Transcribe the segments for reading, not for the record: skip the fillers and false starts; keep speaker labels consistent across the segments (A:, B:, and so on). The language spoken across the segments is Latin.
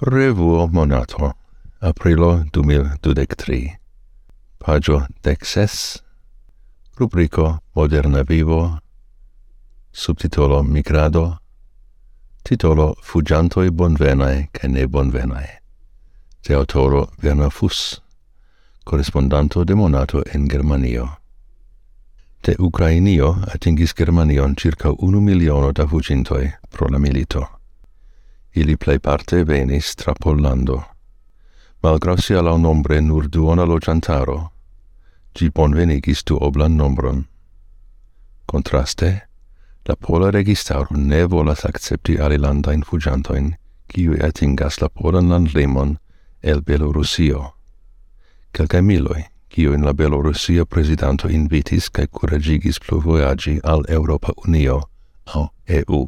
A: Revuo monato, aprilo 2023. Pagio 16, rubrico Moderna vivo, subtitolo Migrado, titolo Fugiantoi bonvenae ca ne bonvenae, de autoro Werner Fuss, correspondanto de monato in Germanio. De Ukrainio atingis Germanion circa 1 miliono da fugintoi pro la milito. Ili plei parte venis tra Pollando. Malgrau sia la nombre nur duona logiantaro, gi bonvenigis duoblan nombron. Contraste, la Pola registaro ne volas accepti alilandain fugiantoin, kiui atingas la Polan landlimon el Belorusio. Kelkai miloi, kiu in la Belorusia presidanto invitis cae curagigis plu voyagi al Europa Unio, au EU.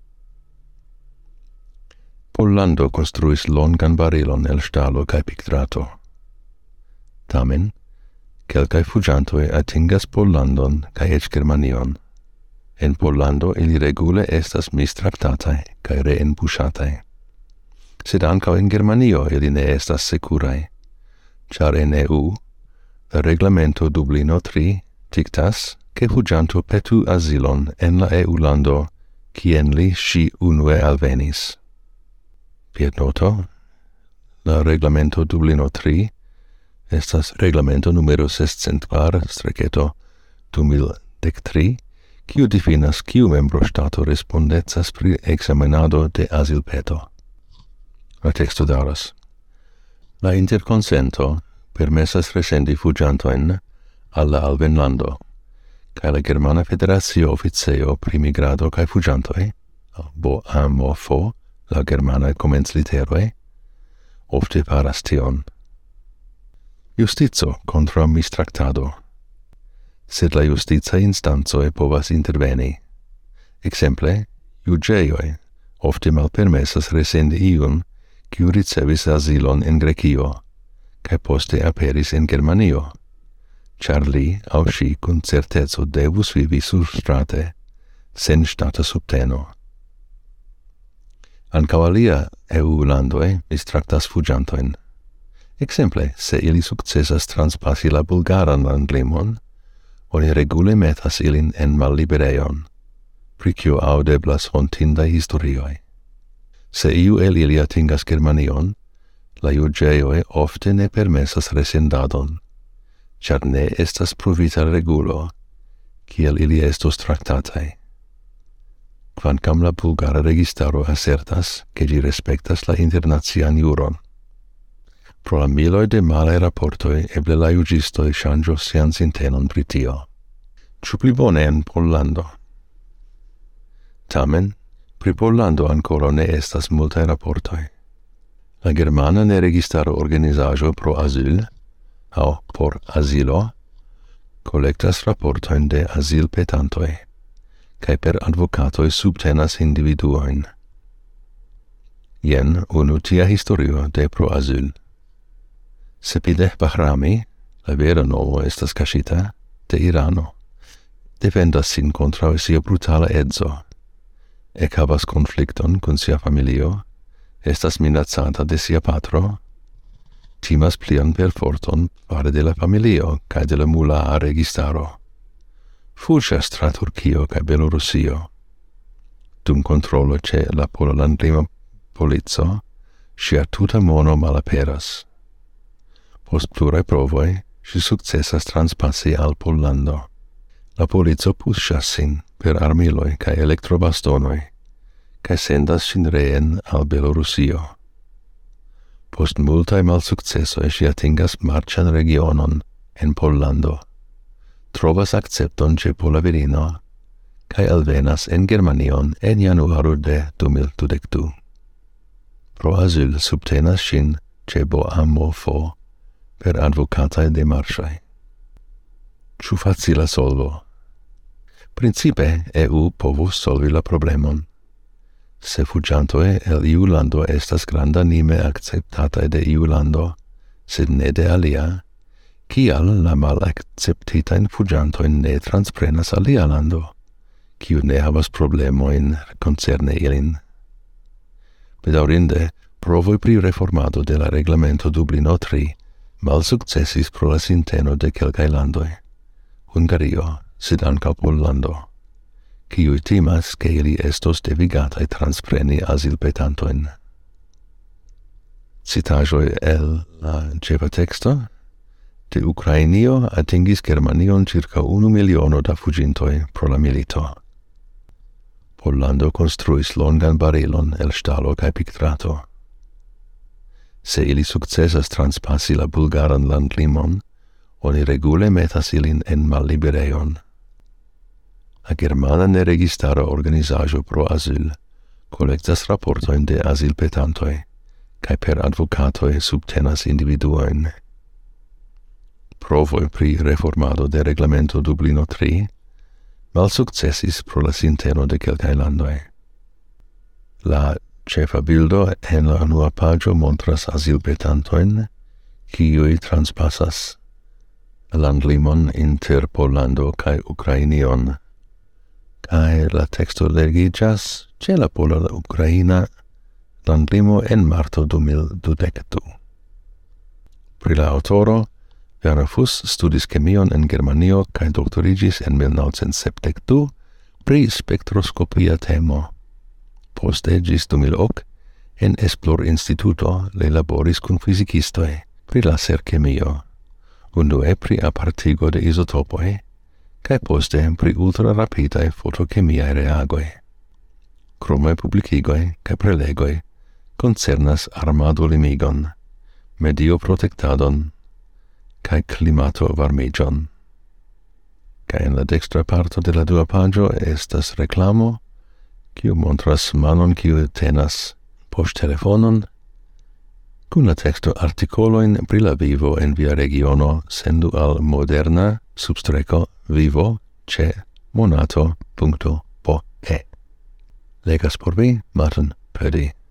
A: Pollando construis longan barilon el stalo cae pictrato. Tamen, kelkai fugiantoi atingas Pollandon cae ec Germanion. En Pollando ili regule estas mistractatai cae reenbuŝatai. Sed ancau in Germanio ili ne estas securai, char en EU la reglamento Dublino 3 dictas che fugianto petu asilon en la EU lando quien li si unue alvenis. Piet noto, la reglamento Dublino 3 estas reglamento numero 604/2013, kiu definas kiu membro stato respondecas pri examinado de asilpeto. La texto daras: la interconsento permessas resendi fugiantoin alla alvenlando, cae la Germana Federatio Officio pri Migrado cae Fugiantoi, BOAMOFO, la Germana comenz literoi, ofte faras tion. Justizo contra mistractado. Sed la justiza instanzoi povas interveni. Exemple, iugeioi ofte malpermessas resendi iun kiu ricevis asilon in Grecio, cae poste aperis in Germanio, char li au si cum certezo devus vivi surstrate, sen stata subteno. Ancau alia EU landoe mistractas fugiantoin. Exemple, se ili successas transpassi la bulgaran landlimon, oni regule metas ilin en mallibereion, pri cio audeblas hontindae historioi. Se iu el ili atingas Germanion, la iugeioi ofte ne permessas resendadon, char ne estas provita regulo, kiel ili estos tractatai. Quancam la bulgara registaro assertas che gi respectas la internazian juron. Pro la miloi de malae rapportoi eble la iugistoi changios sian sintenon pri tio. Ciu pli bone en Pollando? Tamen, pri Pollando ancora ne estas multae rapportoi. La Germana ne registaro organizajo pro asyl, au por asilo, collectas rapportoin de asyl petantoi, cae per advocatoi subtenas individuoin. Ien unu tia historio de pro asyl. Sepideh Bahrami, la vera nomo estas cascita, de Irano, defendas sin contra sia brutala edzo, havas conflicton con sia familio, estas minazzata de sia patro, timas plian perforton fare de la familio cae de la mula registaro. Fugas tra Turcio cae Belorusio. Dum controllo ce la pola landlima polizo, sia tuta mono malaperas. Post plurae provoi, si successas transpassi al Pollando. La polizo pusas sin per armiloi cae electrobastonoi, cae sendas sin reen al Belorusio. Post multae malsuccessoi si atingas marcian regionon en Pollando, trovas accepton ce pola virino, cae alvenas en Germanion en januaro de 2022. Pro asyl subtenas sin ce BOAMOFO per advocatae demarchae. Ciu facila solvo? Principe EU povus solvi la problemon. Se fugiantoe el iu lando estas grandanime acceptatae de iu lando, sed ne de alia, kial la mal acceptitain fugiantoin ne transprenas alia lando, kiu ne havas problemoin concerne ilin? Bedaurinde, provoi pri reformado de la reglamento Dublino 3 malsuccessis pro la sinteno de quelcae landoi. Hungario, sed anca Pollando, quiui timas che ili estos devigatai transpreni asilpetantoin. Citajoi el la cepa texto: de Ukrainio atingis Germanion circa 1 miliono da fugintoi pro la milito. Pollando construis longan barilon el stalo cae pictrato. Se ili successas transpassi la bulgaran landlimon, oni regule metas ilin en mallibereion. La Germana neregistara organizajo pro asyl collectas rapportoin de asilpetantoi, cae per advocatoi subtenas individuoin. Provoi pri reformado de reglamento Dublino 3 malsuccessis pro la sinteno de quelcae landoi. La cefa bildo en la unua pagio montras asilpetantoin, quiui transpassas landlimon inter Pollando cae Ukrainion, cae la texto legigas ce la Pola-Ukraina landlimo en marto 2022. Pri la autoro, Werner Fuss studis chemion en Germanio cae doctorigis en 1972 pri spectroscopia temo. Poste gis 2008 en Esplor Instituto li laboris cum physicistoi pri laser chemio, undue pri apartigo de isotopoi, cae poste pri ultra rapidae fotochemiae reagoi. Crome publicigoi cae prelegoi concernas armado limigon, medio protectadon, cae climato varmigion. Cae en la dextra parto de la dua pagio estas reclamo, quiu montras manon quiu tenas poŝtelefonon, cun la texto articoloin pri la vivo en via regiono sendu al Moderna _vivo ce monato.be. Legas por vi, Martin Purdy.